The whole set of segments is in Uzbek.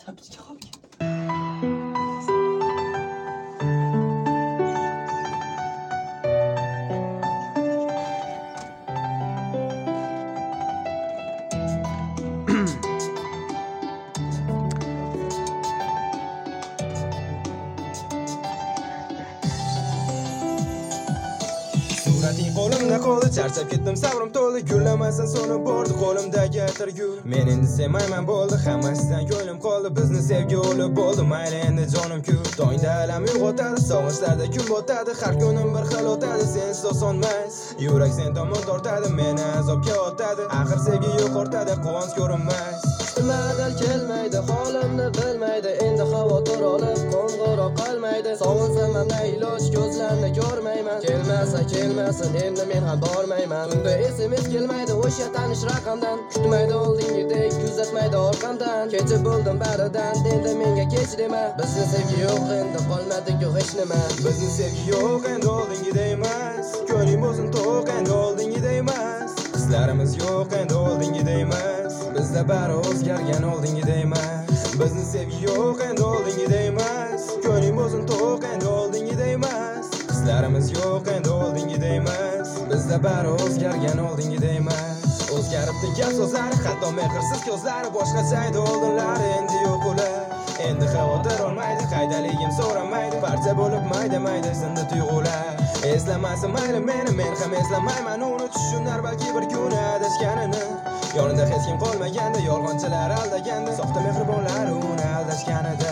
Surating qo'limda qoldi, charchab ketdim, sabrim to'ldi, gullamasan so'nib bordi qo'limdagi atir gul. Men endi sevmayman bo'ldi, hammasidan ko'nglim qoldi, bizni sevgi o'lib bo'ldi, mayli endi jonim ku. Tongda alam uyg'otadi, sog'inchlarda kun botadi, har kunim bir xil o'tadi, sensiz osonmas. Yurak sen tomon tortadi, meni azobga otadi, axir sevgi yo'q o'rtada, quvonch ko'rinmas. Madal kelmaydi, holimni bilmaydi, endi xavotir olib qo'ng'iroq qilmaydi. Sog'insam ham iloj, ko'zlarni ko'rmayman. Kelmasin, endi men ham bormayman. Tunda SMS kelmaydi o'sha tanish raqamdan, kutmaydi oldingidek, kuzatmaydi orqamdan. Kechib bo'ldim baridan, endi menga kech dema. Bizni sevgi yo'q, endi qolmadi-ku hech nima. Bizni sevgi yo'q, endi oldingidek emas. Ko'nglim o'zin to'q, endi oldingidek emas. Hislarimiz yo'q, endi oldingidek emas. Bizda bari o'zgargan, oldingidek emas. Bizni sevgi yo'q, endi oldingidek emas. Ko'nglim o'zin to'q, endi oldingidek emas. Hislarimiz yo'q, endi oldingidek emas. Bizda bari o'zgargan, oldingidek emas. O'zgaribdi gap so'zlari, hatto mehrsiz ko'zlari, boshqacha edi oldinlari, endi yo'q ular. Endi xavotir olmaydi, qaydaligim so'ramaydi, parcha bo'lib mayda zindi tuyg'ular. Eslamasin mayli meni, men ham eslamayman uni, tushunar balki bir kun adashganini. Yonida hech kim qolmaganda, yolg'onchilar aldaganda, soxta mehribonlar uni aldashganida.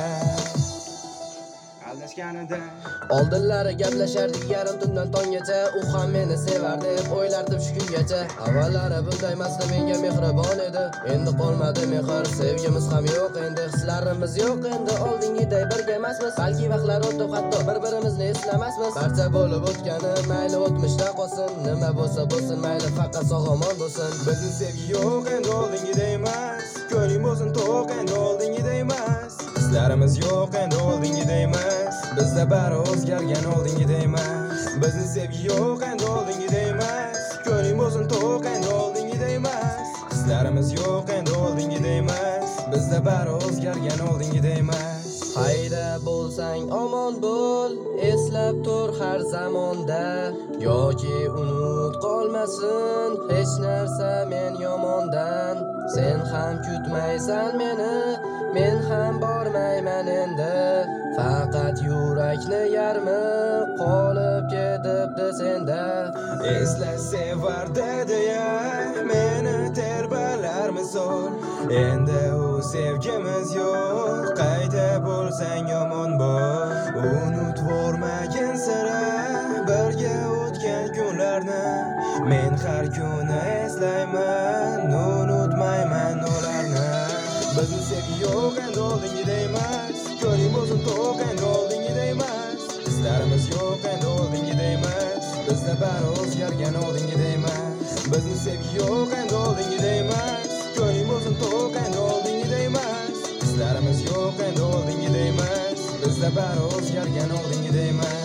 Oldinlari gaplashardik yarim tundan tonggacha, u ham meni sevar deb o'ylardim shu kungacha. Avvallari bunday emasdi, menga mehribon edi, endi qolmadi mehr, sevgimiz ham yo'q endi, hislarimiz yo'q endi, oldingiday birga emasmiz. Balki vaqtlar o'tib hatto bir-birimizni eslamasmiz. Barcha bo'lib o'tgani mayli o'tmishda qolsin, nima bo'lsa bo'lsin, mayli faqat sog'-omon bo'lsin. Bizni sevgi yo'q, endi oldingidek emas. Ko'nglim o'zin to'q, endi oldingidek emas. Hislarimiz yo'q, endi oldingidek emas. Bizda bari o'zgargan, oldingidek emas. Bizni sevgi yo'q, endi oldingidek emas. Ko'nglim o'zin to'q, endi oldingidek emas. Hislarimiz yo'q, endi oldingidek emas. Bizda bari o'zgargan, oldingidek emas. Hayda bo'lsang omon bo'l, eslab tur har zamonda, yoki unut qolmasin hech narsa men yomondan. Sen ham kutmaysan meni, men ham bormayman endi, faqat yurakni yarmi qolib ketibdi senda. Esla sevardi deya meni terbalar misol, endi u sevgimiz yo'q, qayta bo'lsang yomon bo'l. Unutvormagin sira birga o'tgan kunlarni, men har kuni eslayman, unutmayman ularni. Bizni sevgi yo'q, endi oldingidek emas. Ko'nglim o'zin to'q, endi oldingidek emas. Hislarimiz yo'q, endi oldingidek emas. Bizda bari o'zgargan, oldingidek emas. Bizni sevgi yo'q, endi oldingidek emas. Ko'nglim o'zin to'q, endi oldingidek emas. Hislarimiz yo'q, endi oldingidek emas. Bizda bari o'zgargan, oldingidek emas.